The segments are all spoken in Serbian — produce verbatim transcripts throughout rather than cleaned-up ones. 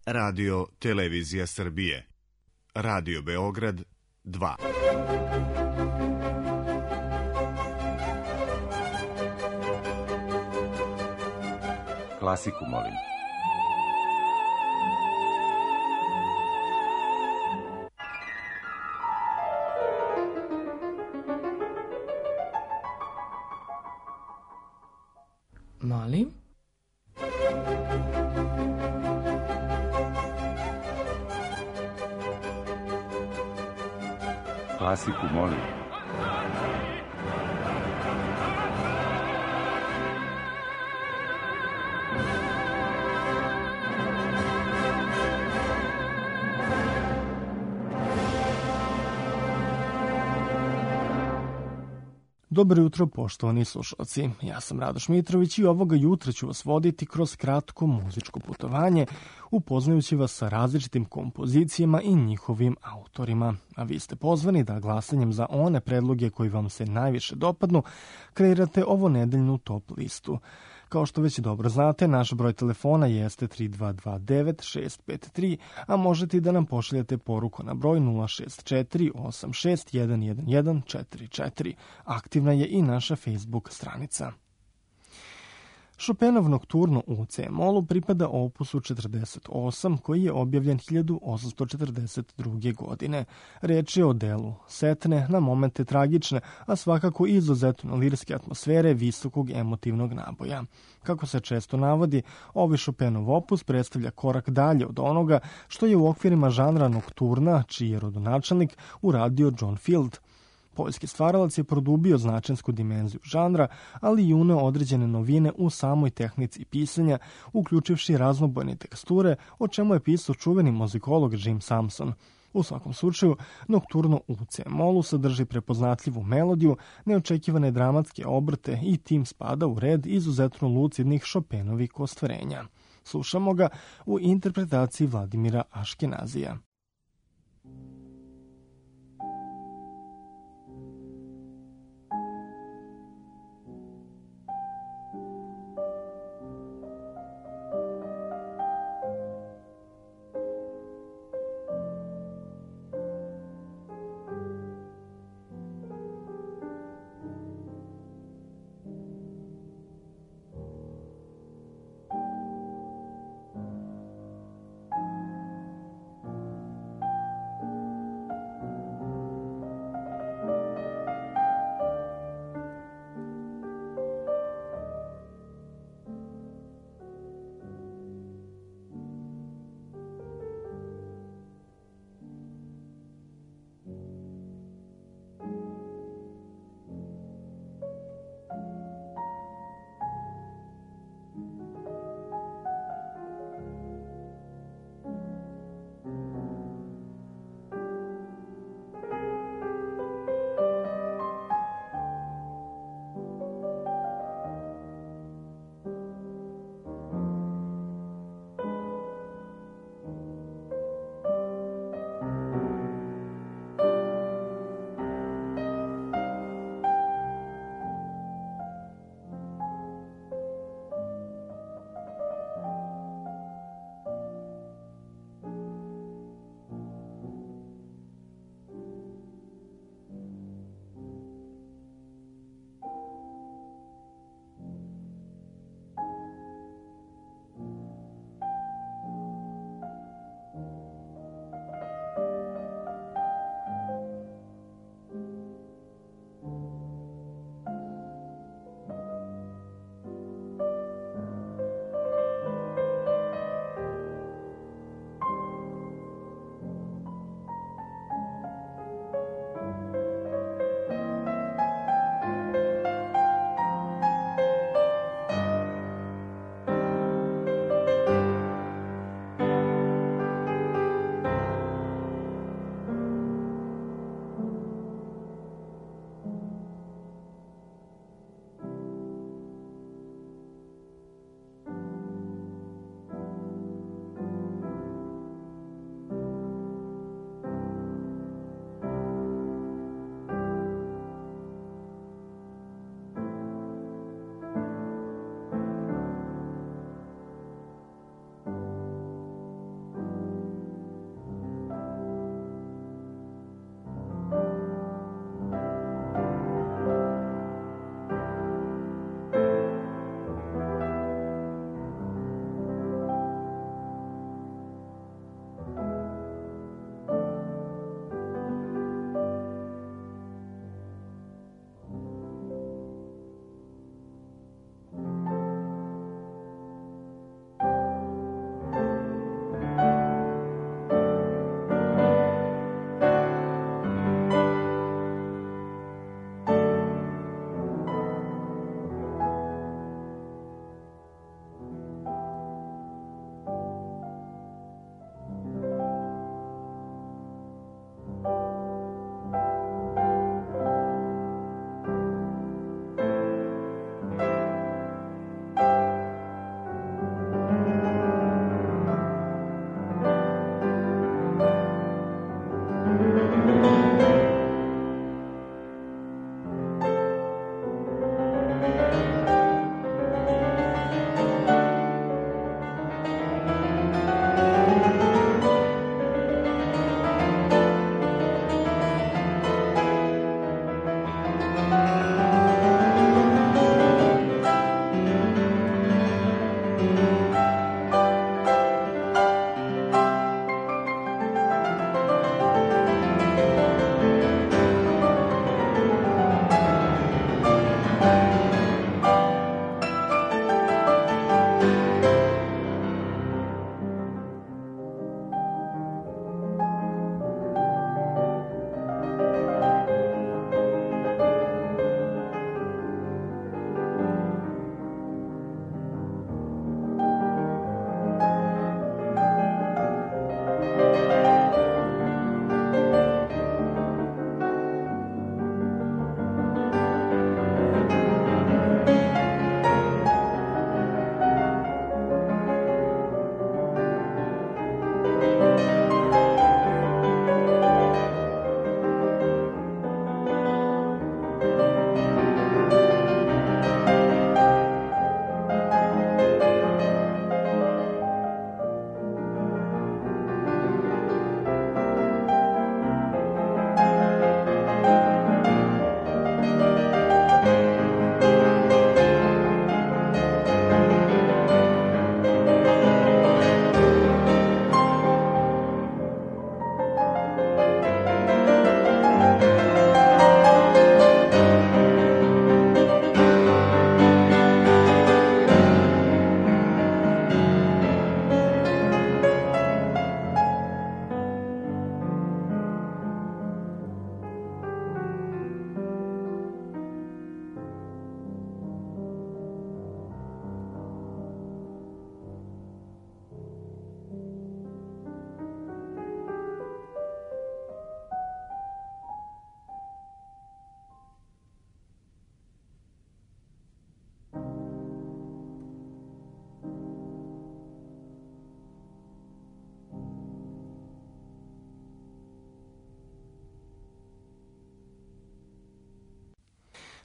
Radio Televizija Srbije. Radio Beograd dva. Klasiku, molim. Molim? Klasiku, molim. Dobro jutro, poštovani slušalci. Ja sam Radoš Mitrović i ovoga jutra ću vas voditi kroz kratko muzičko putovanje, upoznajući vas sa različitim kompozicijama i njihovim autorima. A vi ste pozvani da glasanjem za one predloge koji vam se najviše dopadnu, kreirate ovo nedeljnu top listu. Kao što već dobro znate, naš broj telefona jeste tri dva dva devet šest pet tri, a možete i da nam pošaljete poruku na broj nula šest četiri osam šest jedan jedan jedan četiri četiri. Aktivna je i naša Facebook stranica. Chopinov nokturno u C-molu pripada opusu četrdeset osam, koji je objavljen hiljadu osamsto četrdeset druge. godine. Reč je o delu setne, na momente tragične, a svakako izuzetno lirske atmosfere visokog emotivnog naboja. Kako se često navodi, ovaj Chopinov opus predstavlja korak dalje od onoga što je u okvirima žanra nokturna, čiji je rodonačelnik, uradio John Field. Poljski stvaralac je produbio značensku dimenziju žanra, ali i uneo određene novine u samoj tehnici pisanja, uključivši raznobojne teksture, o čemu je pisao čuveni muzikolog Jim Samson. U svakom slučaju, nokturno u C-molu sadrži prepoznatljivu melodiju, neočekivane dramatske obrte i tim spada u red izuzetno lucidnih Chopinovih ostvarenja. Slušamo ga u interpretaciji Vladimira Aškenazija.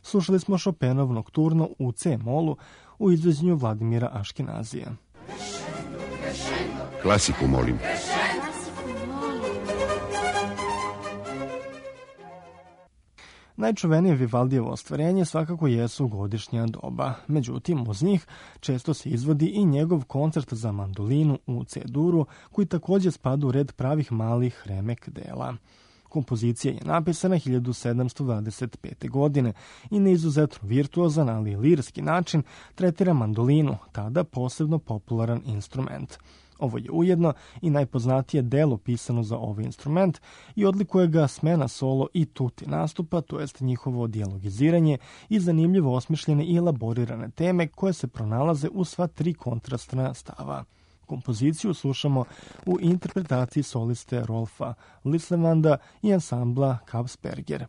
Slušali smo Chopinov nokturno u C-molu u izvođenju Vladimira Aškenazija. Klasiku, molim. Najčuvenije Vivaldijevo ostvarenje svakako jesu godišnja doba. Međutim, uz njih često se izvodi i njegov koncert za mandolinu u C-duru, koji također spada u red pravih malih remek dela. Kompozicija je napisana hiljadu sedamsto dvadeset pete. godine i na izuzetno virtuozan, ali i lirski način tretira mandolinu, tada posebno popularan instrument. Ovo je ujedno i najpoznatije delo pisano za ovaj instrument i odlikuje ga smena solo i tuti nastupa, to jest njihovo dijalogiziranje i zanimljivo osmišljene i elaborirane teme koje se pronalaze u sva tri kontrastna stava. Kompoziciju slušamo u interpretaciji soliste Rolfa Lislevanda i ansambla Kapsberger.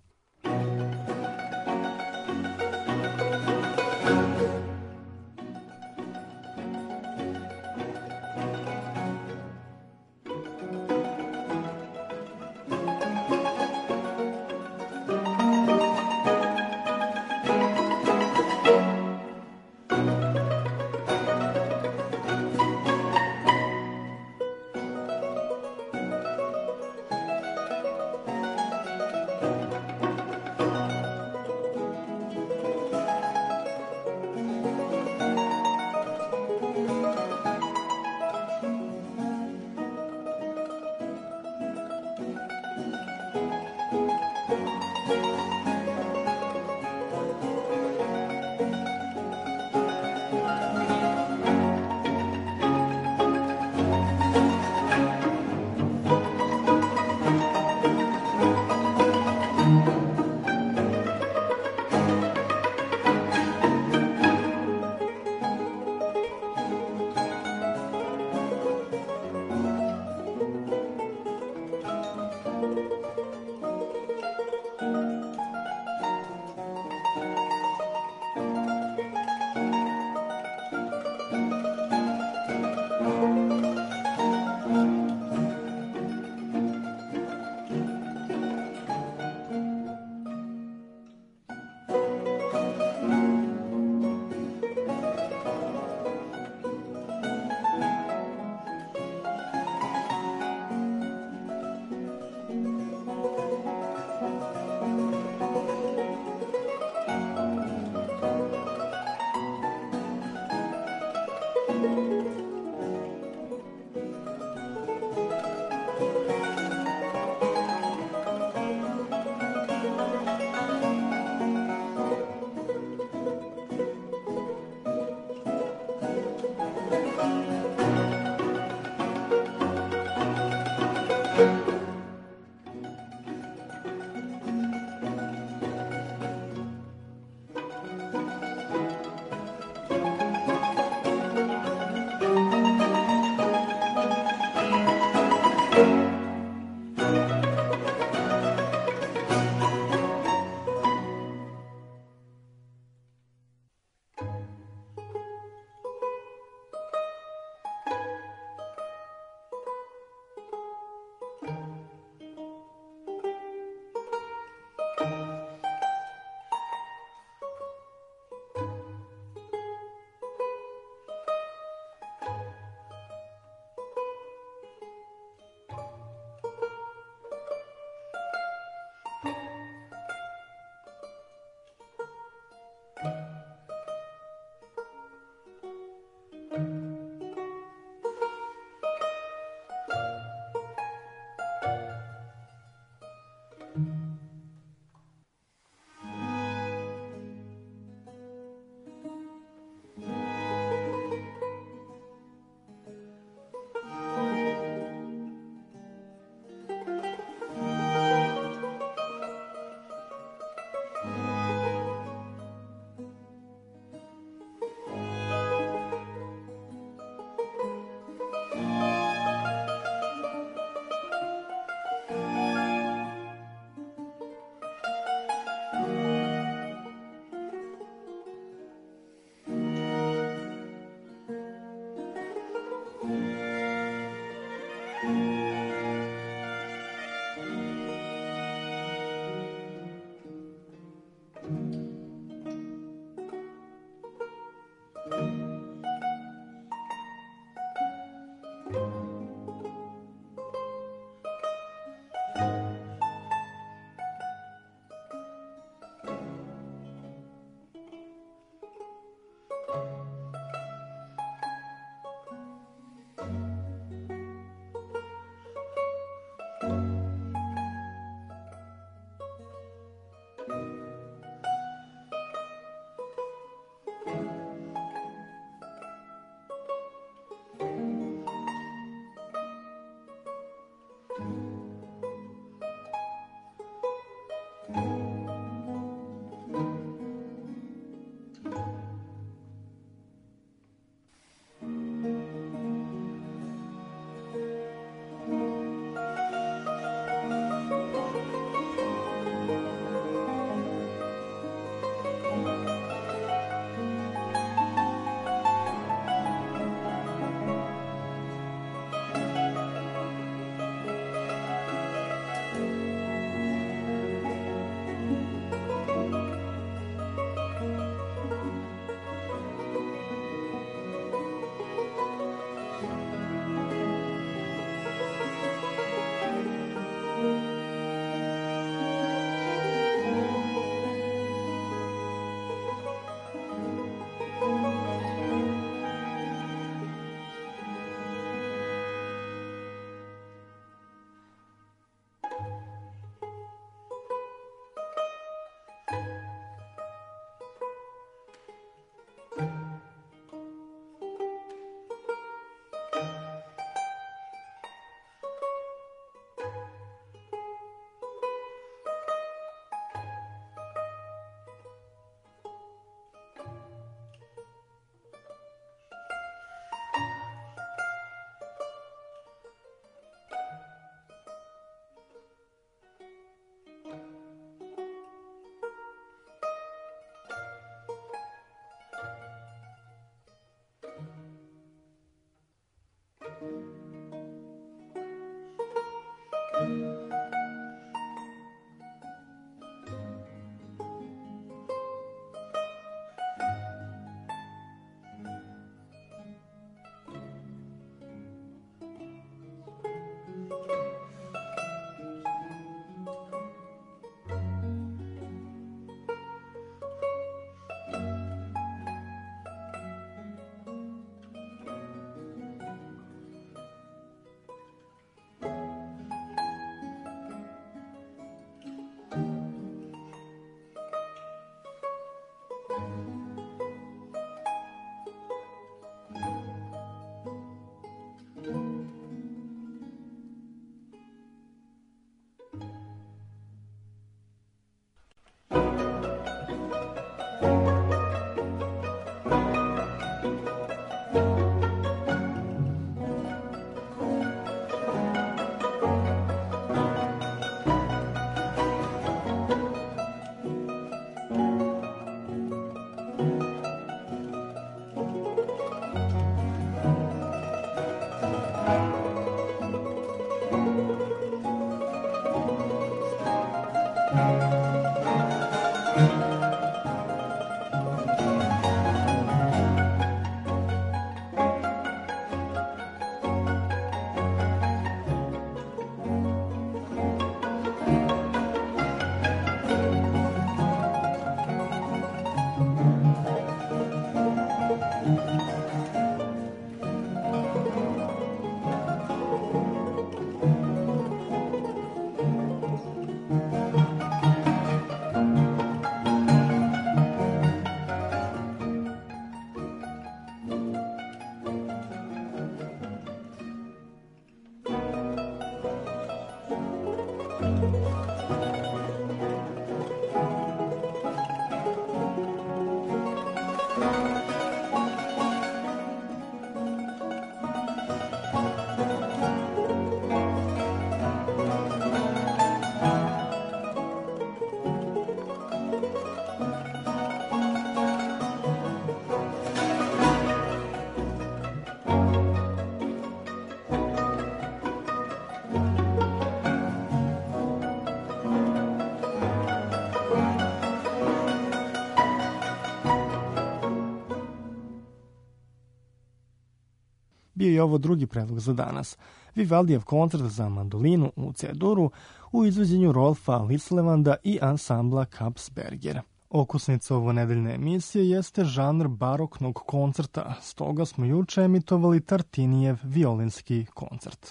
Bio je ovo drugi predlog za danas. Vivaldijev koncert za mandolinu u C-duru u izvođenju Rolfa Lislevanda i ansambla Kapsberger. Okusnica ovo nedeljne emisije jeste žanr baroknog koncerta, stoga smo juče emitovali Tartinijev violinski koncert.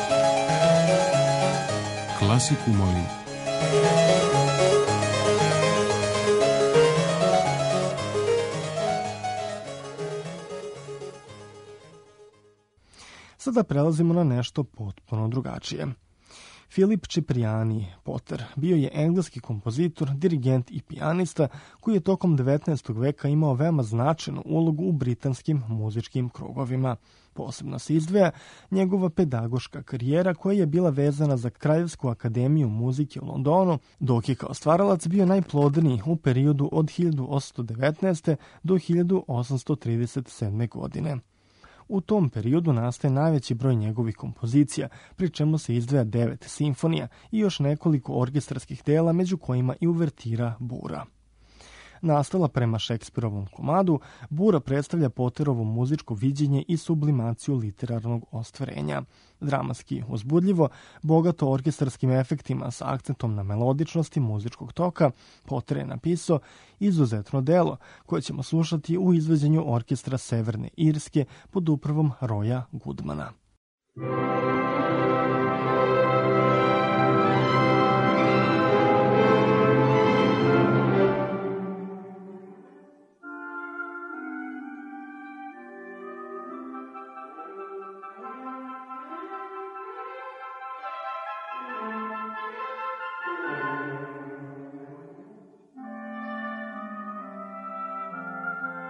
Klasiku molim. Sada prelazimo na nešto potpuno drugačije. Filip Cipriani Potter bio je engleski kompozitor, dirigent i pijanista koji je tokom devetnaestog veka imao veoma značajnu ulogu u britanskim muzičkim krugovima. Posebno se izdvaja njegova pedagoška karijera koja je bila vezana za Kraljevsku akademiju muzike u Londonu, dok je kao stvaralac bio najplodniji u periodu od hiljadu osamsto devetnaeste. do hiljadu osamsto trideset sedme. godine. U tom periodu nastaje najveći broj njegovih kompozicija, pri čemu se izdvaja devet simfonija i još nekoliko orkestarskih dela, među kojima i uvertira Bura. Nastala prema Šekspirovom komadu, Bura predstavlja Potterovo muzičko viđenje i sublimaciju literarnog ostvarenja. Dramatski uzbudljivo, bogato orkestarskim efektima sa akcentom na melodičnosti muzičkog toka, Potter je napisao izuzetno delo koje ćemo slušati u izvođenju orkestra Severne Irske pod upravom Roya Goodmana.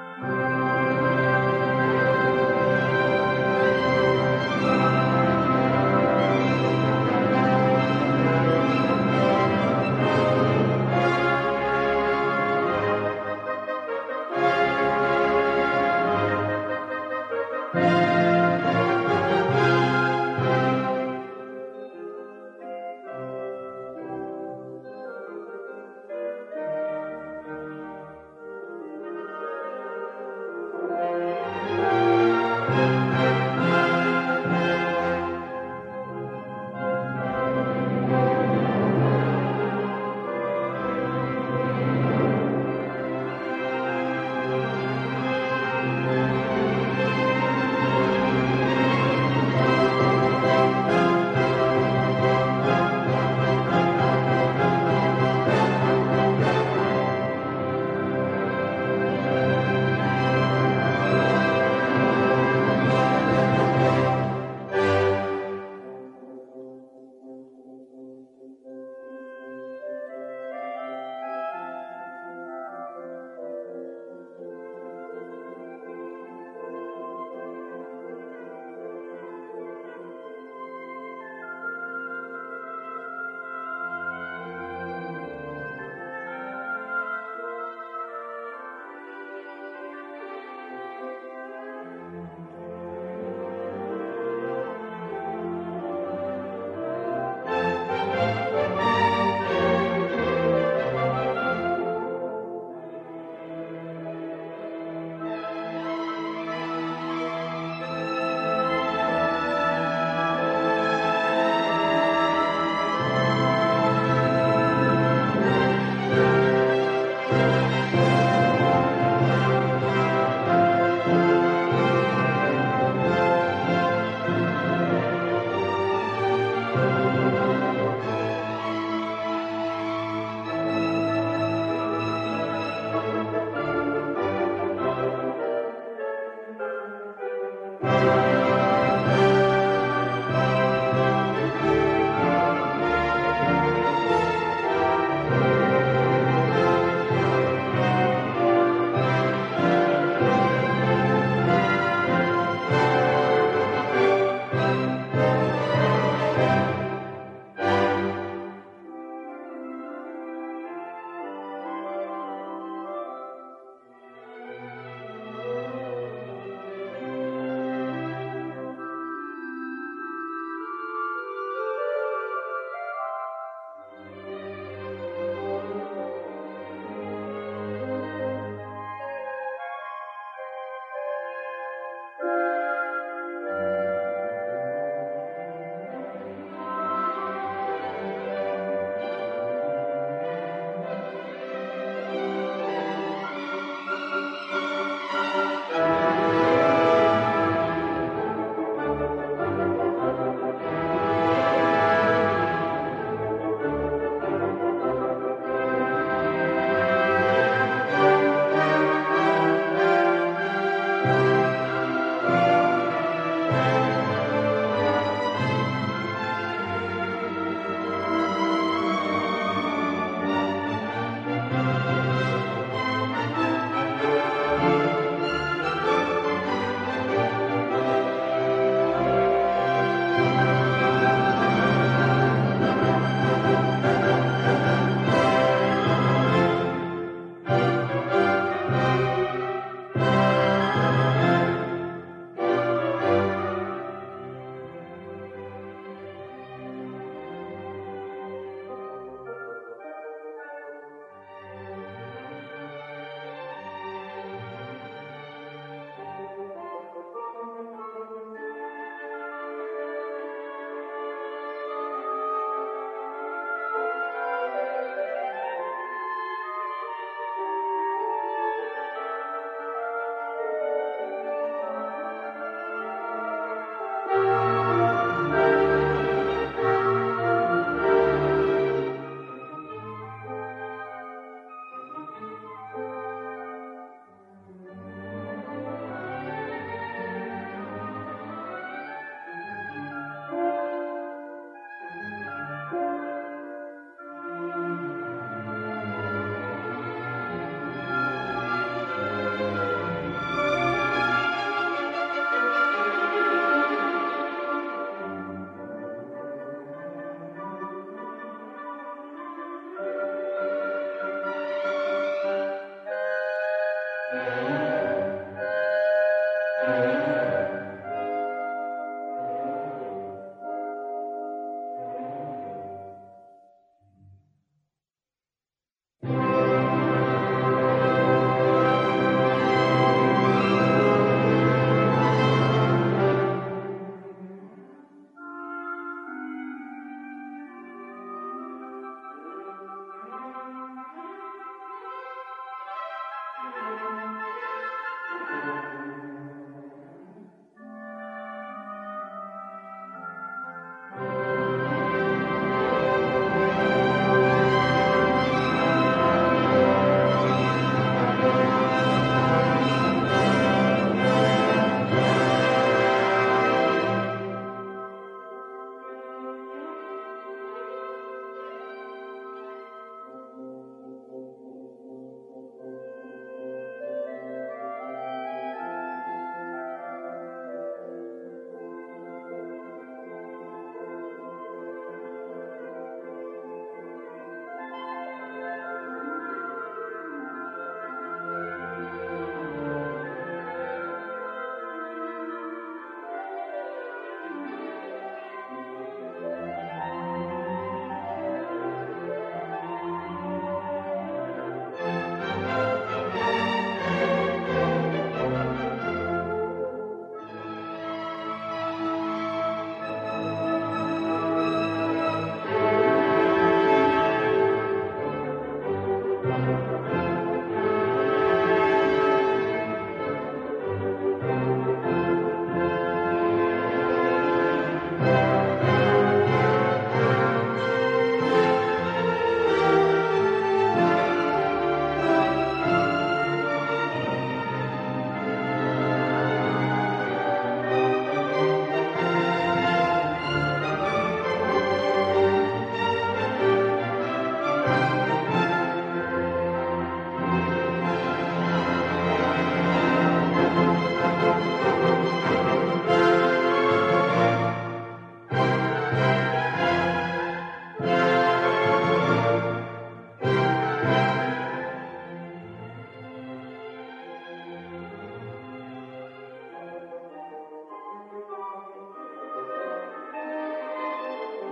Thank you.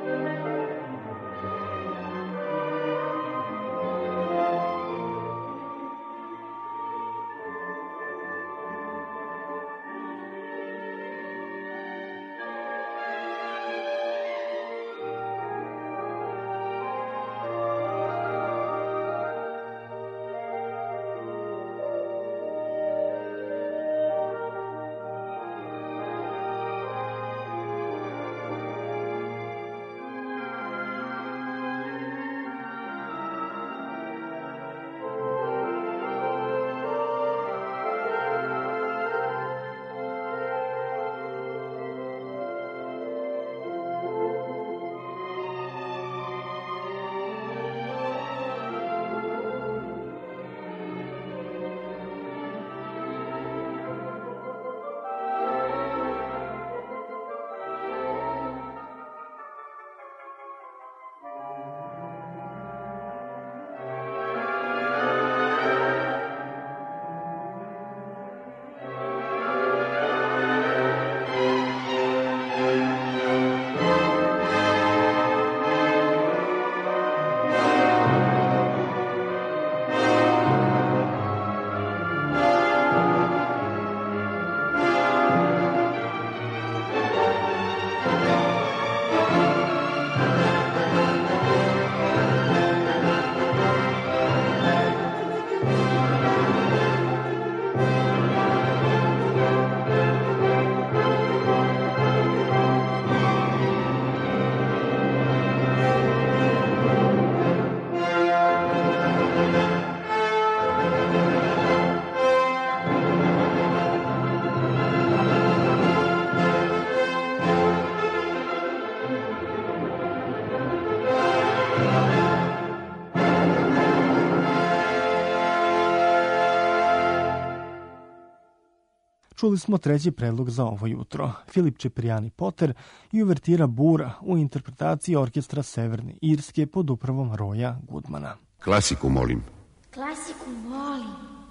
Čuli smo treći predlog za ovo jutro, Filip Cipriani Potter i uvertira Bura u interpretaciji orkestra Severne Irske pod upravom Roya Goodmana. Klasiku molim. Klasiku molim.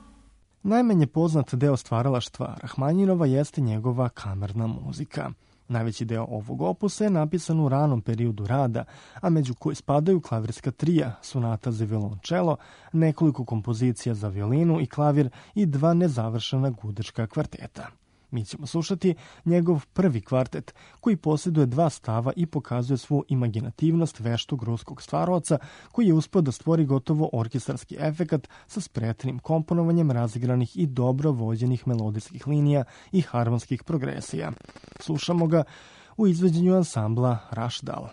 Najmanje poznat deo stvaralaštva Rahmanjinova jeste njegova kamerna muzika. Najveći deo ovog opusa je napisan u ranom periodu rada, a među koje spadaju klavirska trija, sonata za violončelo, nekoliko kompozicija za violinu i klavir i dva nezavršena gudečka kvarteta. Mi ćemo slušati njegov prvi kvartet, koji posjeduje dva stava i pokazuje svu imaginativnost veštog ruskog stvaraoca, koji je uspeo da stvori gotovo orkestarski efekat sa spretnim komponovanjem razigranih i dobro vođenih melodijskih linija i harmonskih progresija. Slušamo ga u izvođenju ansambla Rašdal.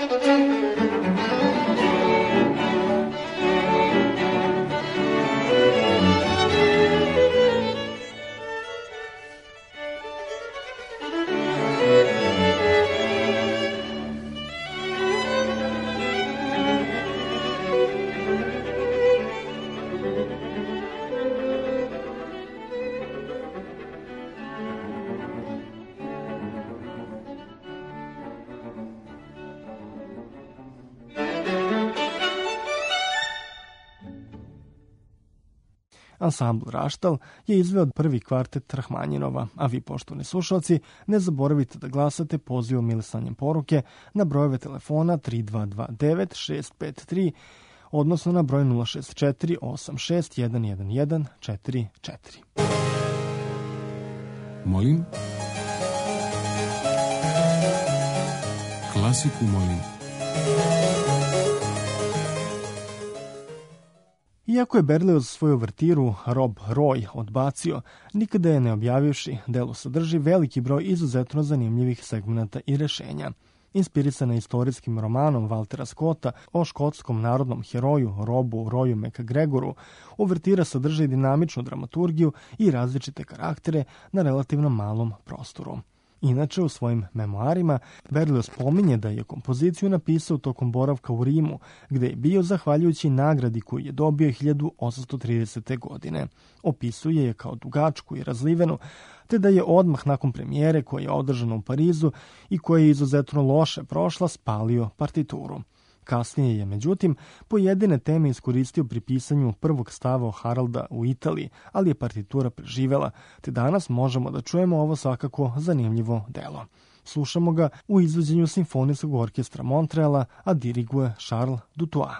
Ansambl Raštal je izveo prvi kvartet Rahmanjinova, a vi, poštovani slušalci, ne zaboravite da glasate pozivom ili slanjem poruke na brojeve telefona tri dva dva devet šest pet tri, odnosno na broj nula šest četiri osam šest jedan jedan jedan četiri četiri. Molim? Klasiku molim. Iako je Berlioz svoju uvertiru Rob Roy odbacio, nikada je ne objavivši, delo sadrži veliki broj izuzetno zanimljivih segmenata i rešenja. Inspirisana istorijskim romanom Valtera Scotta o škotskom narodnom heroju Robu Royu McGregoru, uvertira sadrži dinamičnu dramaturgiju i različite karaktere na relativno malom prostoru. Inače, u svojim memoarima Berlioz pominje da je kompoziciju napisao tokom boravka u Rimu, gde je bio zahvaljujući nagradi koju je dobio hiljadu osamsto tridesete. godine. Opisuje je kao dugačku i razlivenu, te da je odmah nakon premijere koja je održana u Parizu i koja je izuzetno loše prošla, spalio partituru. Kasnije je, međutim, pojedine teme iskoristio pri pisanju prvog stava Haralda u Italiji, ali je partitura preživela, te danas možemo da čujemo ovo svakako zanimljivo delo. Slušamo ga u izvođenju Simfonijskog orkestra Montreala, a diriguje Charles Dutoit.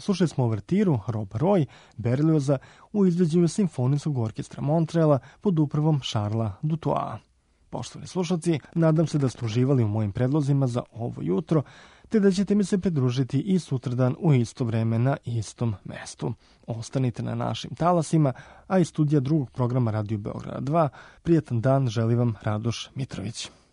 slušali smo uvertiru Rob Roy Berlioza u izvođenju Simfonijskog orkestra Montreala pod upravom Charlesa Dutoisa. Poštovani slušalci, nadam se da ste uživali u mojim predlozima za ovo jutro, te da ćete mi se pridružiti i sutradan u isto vreme na istom mestu. Ostanite na našim talasima, a iz studija drugog programa Radio Beograda dva, prijatan dan želi vam Radoš Mitrović.